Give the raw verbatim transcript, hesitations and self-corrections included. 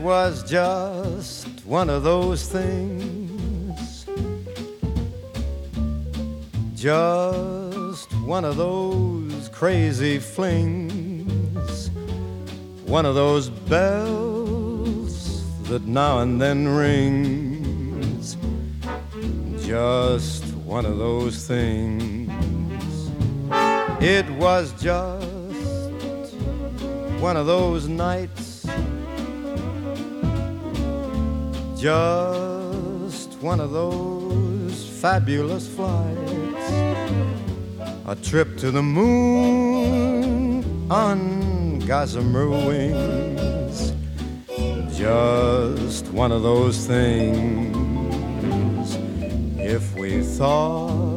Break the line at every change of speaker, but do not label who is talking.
was just one of those things, just one of those crazy flings, one of those bells that now and then rings, just one of those things. It was just one of those nights, just one of those fabulous flights, a trip to the moon on gossamer wings, just one of those things. If we thought